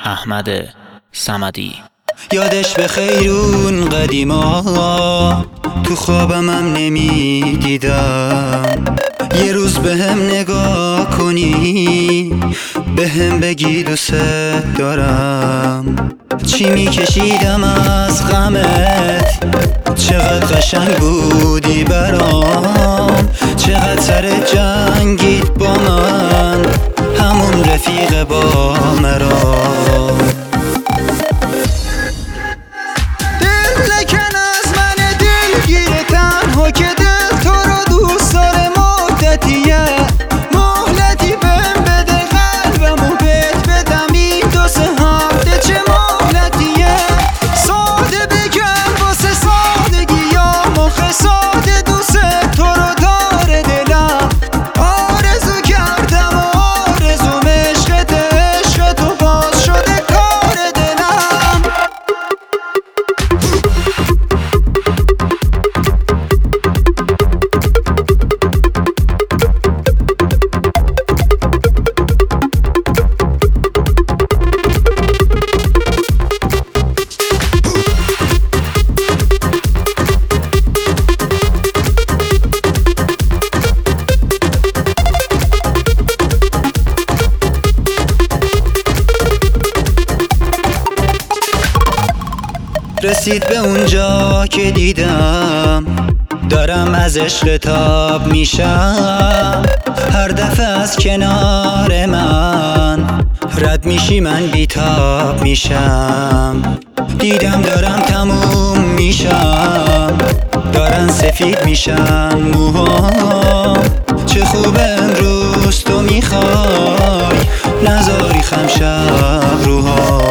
احمد صمدی. یادش به خیرون قدیما تو خوابمم نمیدیدم. یه روز به هم نگاه کنی به هم بگی دوست دارم. چی میکشیدم از غمت، چقدر قشنگ بودی برام. چقدر سر جنگید با من، همون رفیق با مرا. رسید به اونجا که دیدم دارم از عشق تاب میشم. هر دفعه از کنار من رد میشی من بیتاب میشم. دیدم دارم تموم میشم، دارن سفید میشن موهام. چه خوب امروز تو میخوای نذاری خم شب روها.